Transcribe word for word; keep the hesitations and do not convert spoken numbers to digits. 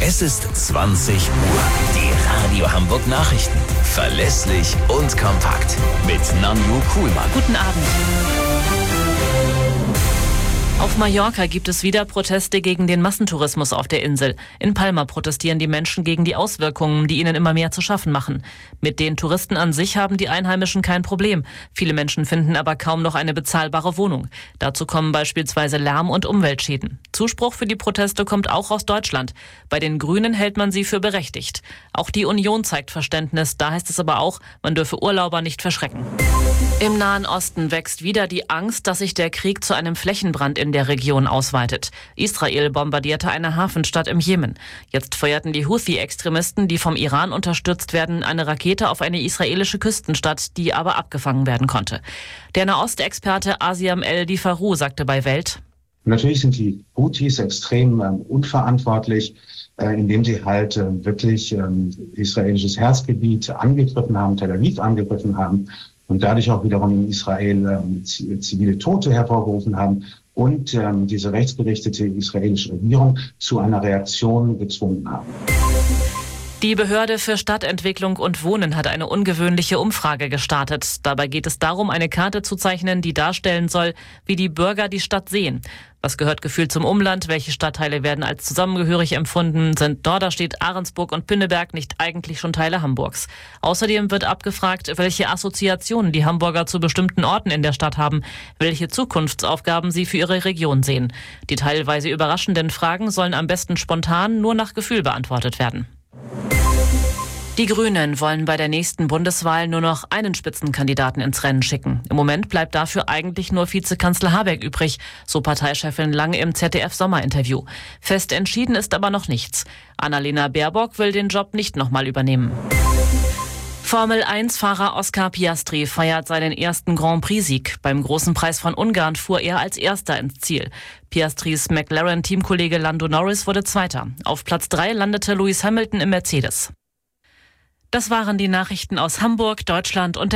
Es ist zwanzig Uhr. Die Radio Hamburg Nachrichten. Verlässlich und kompakt. Mit Nanju Kuhlmann. Guten Abend. Auf Mallorca gibt es wieder Proteste gegen den Massentourismus auf der Insel. In Palma protestieren die Menschen gegen die Auswirkungen, die ihnen immer mehr zu schaffen machen. Mit den Touristen an sich haben die Einheimischen kein Problem. Viele Menschen finden aber kaum noch eine bezahlbare Wohnung. Dazu kommen beispielsweise Lärm- und Umweltschäden. Zuspruch für die Proteste kommt auch aus Deutschland. Bei den Grünen hält man sie für berechtigt. Auch die Union zeigt Verständnis. Da heißt es aber auch, man dürfe Urlauber nicht verschrecken. Im Nahen Osten wächst wieder die Angst, dass sich der Krieg zu einem Flächenbrand in der Region ausweitet. Israel bombardierte eine Hafenstadt im Jemen. Jetzt feuerten die Houthi-Extremisten, die vom Iran unterstützt werden, eine Rakete auf eine israelische Küstenstadt, die aber abgefangen werden konnte. Der Nahostexperte Asiam El-Difaru sagte bei Welt: Natürlich sind die Houthis extrem äh, unverantwortlich, äh, indem sie halt äh, wirklich äh, israelisches Herzgebiet angegriffen haben, Tel Aviv angegriffen haben und dadurch auch wiederum in Israel äh, zivile Tote hervorgerufen haben und äh, diese rechtsgerichtete israelische Regierung zu einer Reaktion gezwungen haben. Die Behörde für Stadtentwicklung und Wohnen hat eine ungewöhnliche Umfrage gestartet. Dabei geht es darum, eine Karte zu zeichnen, die darstellen soll, wie die Bürger die Stadt sehen. Was gehört gefühlt zum Umland? Welche Stadtteile werden als zusammengehörig empfunden? Sind Norderstedt, Ahrensburg und Pinneberg nicht eigentlich schon Teile Hamburgs? Außerdem wird abgefragt, welche Assoziationen die Hamburger zu bestimmten Orten in der Stadt haben, welche Zukunftsaufgaben sie für ihre Region sehen. Die teilweise überraschenden Fragen sollen am besten spontan nur nach Gefühl beantwortet werden. Die Grünen wollen bei der nächsten Bundeswahl nur noch einen Spitzenkandidaten ins Rennen schicken. Im Moment bleibt dafür eigentlich nur Vizekanzler Habeck übrig, so Parteichefin Lange im Z D F-Sommerinterview. Fest entschieden ist aber noch nichts. Annalena Baerbock will den Job nicht nochmal übernehmen. Formel eins Fahrer Oscar Piastri feiert seinen ersten Grand Prix-Sieg. Beim Großen Preis von Ungarn fuhr er als Erster ins Ziel. Piastris McLaren-Teamkollege Lando Norris wurde Zweiter. Auf Platz drei landete Lewis Hamilton im Mercedes. Das waren die Nachrichten aus Hamburg, Deutschland und der